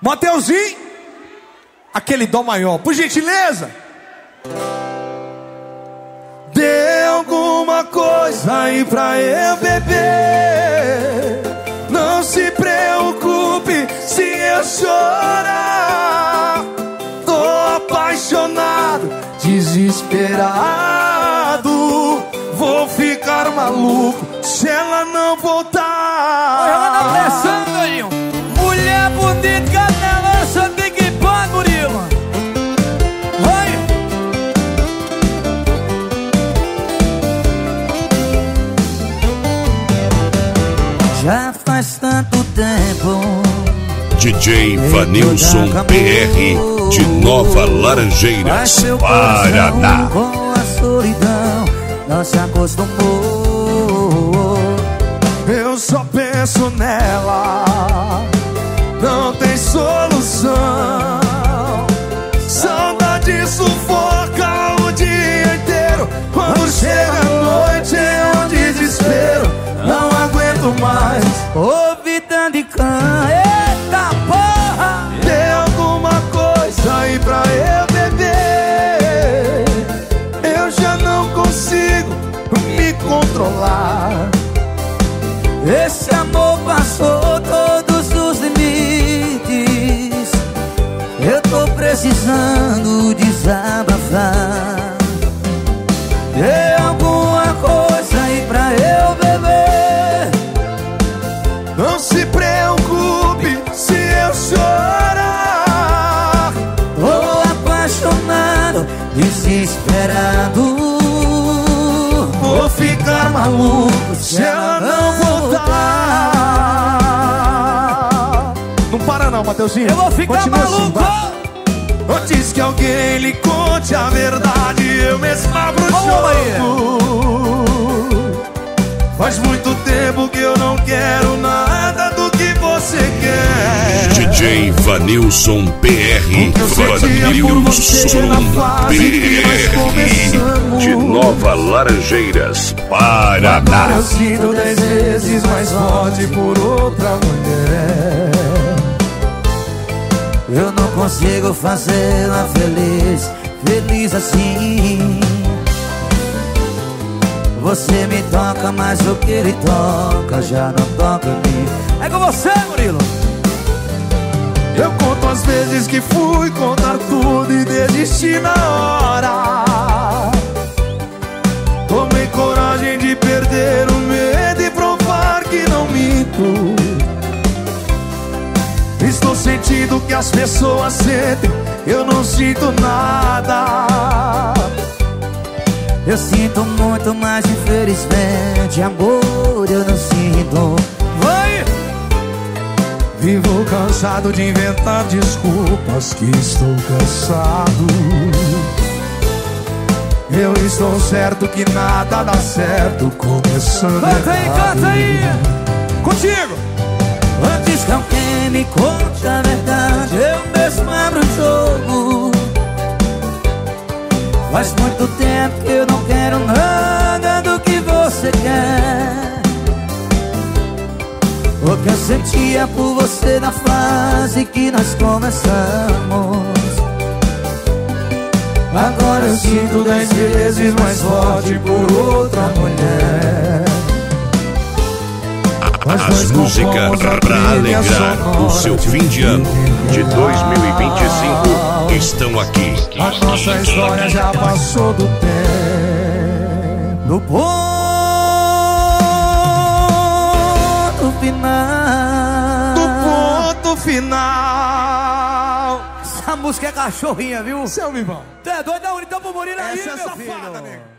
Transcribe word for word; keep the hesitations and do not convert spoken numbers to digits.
Mateuzinho, aquele dó maior, por gentileza. Dê alguma coisa aí pra eu beber. Não se preocupe se eu chorar. Tô apaixonado, desesperado. Vou ficar maluco se ela não voltar. Ela tá pensando aí. Mulher bonita, canela, só tem que pôr, Murilo. Vai. Já faz tanto tempo. D J Vanilson P R de Nova Laranjeiras, Paraná. Com a solidão não se acostumou. Eu só penso nela, não tem solução. Saudade sufoca o dia inteiro. Quando chega a noite é um desespero. Não aguento mais Ouvidão de cã, eita porra! Dê alguma coisa aí pra eu beber. Eu já não consigo me controlar. Esse amor passou todos os limites. Eu tô precisando desabafar. Dê alguma coisa aí pra eu beber. Não se preocupe se eu chorar. Tô apaixonado, desesperado. Vou ficar maluco se ela não voltar. Não para não, Mateuzinho. Eu vou ficar Continua maluco assim, antes que alguém lhe conte a verdade, eu mesmo abro o jogo. Faz muito tempo que eu não quero nada do que você quer. D J Vanilson P R, Vanilson P R de Nova Laranjeiras, Paraná. Agora eu sinto dez vezes mais forte por outra mulher. Eu não consigo fazê-la feliz, feliz assim. Você me toca, mas o que ele toca já não toca em mim. É com você, Murilo. Eu conto as vezes que fui contar tudo e desisti na hora. Tomei coragem de perder o medo e provar que não minto. Estou sentindo o que as pessoas sentem, eu não sinto nada. Eu sinto muito, mas infelizmente amor eu não sinto. Vai! Vivo cansado de inventar desculpas, que estou cansado. Eu estou certo que nada dá certo, começando Canta aí, errado. canta aí! Contigo! Antes que alguém me conte a verdade, eu mesmo abro o jogo. Faz muito tempo que eu não quero nada do que você quer. O que eu sentia por você na fase que nós começamos, Agora eu sinto dez vezes mais forte por outra mulher. As músicas para alegrar o seu fim de ano de dois mil e vinte e cinco estão aqui. A nossa história já passou do tempo. no ponto final. Do ponto final. Essa música é cachorrinha, viu? Seu Vivão. Tu é doido? Dá um então pro Murilo aí, Essa é meu safada, filho. nego.